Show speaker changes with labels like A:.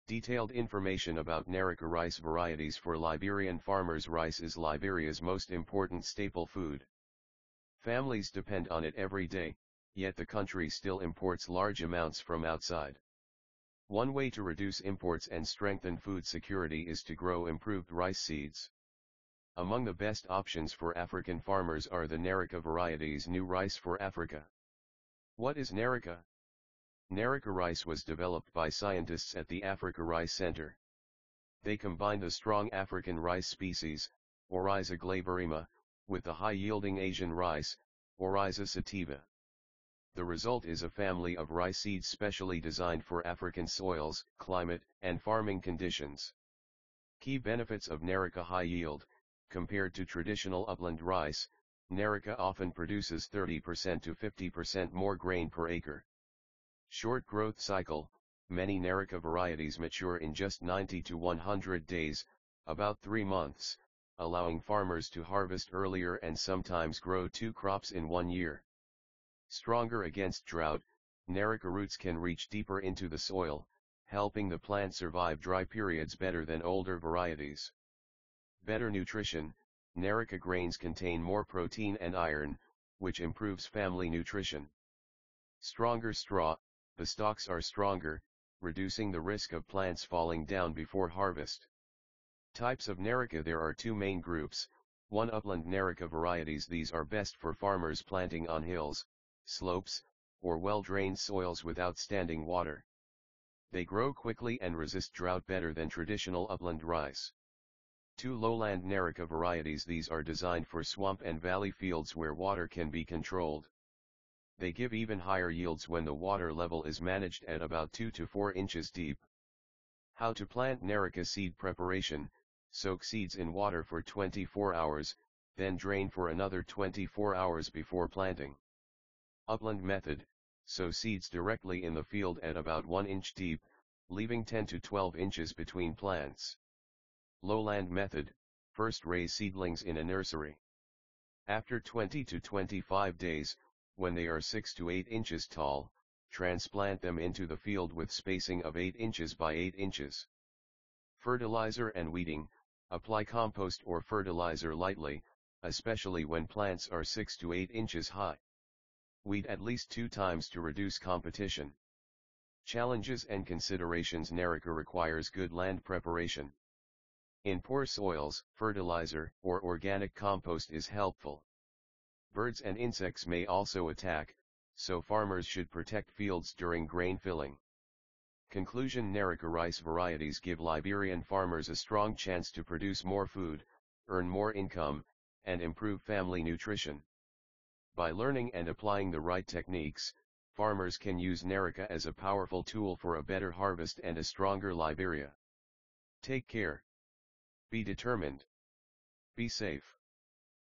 A: Detailed information about Nerika rice varieties for Liberian farmers. Rice is Liberia's most important staple food. Families depend on it every day, yet the country still imports large amounts from outside. One way to reduce imports and strengthen food security is to grow improved rice seeds. Among the best options for African farmers are the Nerika varieties. New rice for Africa. What is Nerika? Nerika rice was developed by scientists at the Africa Rice Center. They combine the strong African rice species, Oryza glaberrima, with the high-yielding Asian rice, Oryza sativa. The result is a family of rice seeds specially designed for African soils, climate, and farming conditions. Key benefits of Nerika: high yield. Compared to traditional upland rice, Nerika often produces 30% to 50% more grain per acre. Short growth cycle. Many Nerika varieties mature in just 90 to 100 days, about 3 months, allowing farmers to harvest earlier and sometimes grow 2 crops in 1 year. Stronger against drought. Nerika roots can reach deeper into the soil, helping the plant survive dry periods better than older varieties. Better nutrition. Nerika grains contain more protein and iron, which improves family nutrition. Stronger straw. The stalks are stronger, reducing the risk of plants falling down before harvest. Types of Nerika. There are 2 main groups. 1. Upland Nerika varieties. These are best for farmers planting on hills, slopes, or well-drained soils without standing water. They grow quickly and resist drought better than traditional upland rice. 2. Lowland Nerika varieties. These are designed for swamp and valley fields where water can be controlled. They give even higher yields when the water level is managed at about 2 to 4 inches deep. How to plant Nerika. Seed preparation. Soak seeds in water for 24 hours, then drain for another 24 hours before planting. Upland method. Sow seeds directly in the field at about 1 inch deep, leaving 10 to 12 inches between plants. Lowland method. First raise seedlings in a nursery. After 20 to 25 days, when they are 6 to 8 inches tall, transplant them into the field with spacing of 8 inches by 8 inches. Fertilizer and weeding. Apply compost or fertilizer lightly, especially when plants are 6 to 8 inches high. Weed at least 2 times to reduce competition. Challenges and considerations. Nerika requires good land preparation. In poor soils, fertilizer or organic compost is helpful. Birds and insects may also attack, so farmers should protect fields during grain filling. Conclusion. Nerika rice varieties give Liberian farmers a strong chance to produce more food, earn more income, and improve family nutrition. By learning and applying the right techniques, farmers can use Nerika as a powerful tool for a better harvest and a stronger Liberia. Take care. Be determined. Be safe.